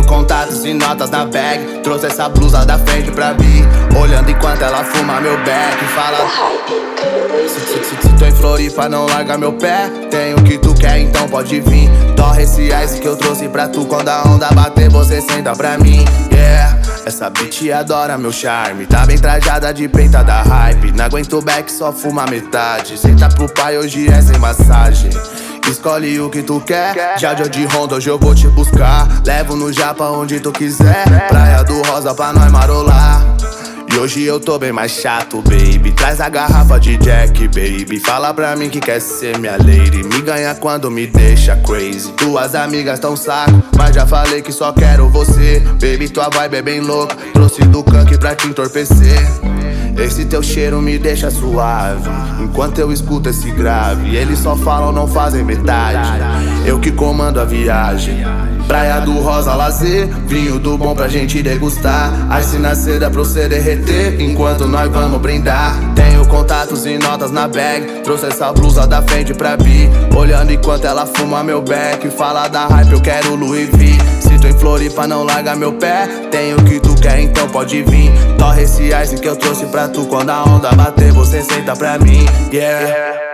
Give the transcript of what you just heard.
contatos e notas na bag. Trouxe essa blusa da frente pra mim, olhando enquanto ela fuma meu back. Fala: se tô em Floripa, não larga meu pé. Tem o que tu quer, então pode vir. Torre esse ice que eu trouxe pra tu. Quando a onda bater, você senta pra mim. Yeah, essa bitch adora meu charme. Tá bem trajada de preta da hype. Não aguento o back, só fuma metade. Senta pro pai, hoje é sem massagem. Escolhe o que tu quer. Já de Honda, hoje eu vou te buscar. Levo no Japa onde tu quiser. Praia do Rosa pra nós marolar. E hoje eu tô bem mais chato, baby. Traz a garrafa de Jack, baby. Fala pra mim que quer ser minha lady. Me ganha quando me deixa crazy. Tuas amigas tão saco, mas já falei que só quero você. Baby, tua vibe é bem louca. Trouxe do canque pra te entorpecer. Esse teu cheiro me deixa suave, enquanto eu escuto esse grave. Eles só falam, não fazem metade. Eu que comando a viagem. Praia do Rosa, lazer. Vinho do bom pra gente degustar. Ice na seda pra você derreter, enquanto nós vamos brindar. Tenho contatos e notas na bag. Trouxe essa blusa da frente pra Bi, olhando enquanto ela fuma meu back. Fala da hype, eu quero Louis V. Se tô em Floripa, não larga meu pé. Tenho o que tu quer, então pode vir. Torre esse ice que eu trouxe pra tu. Quando a onda bater, você senta pra mim. Yeah.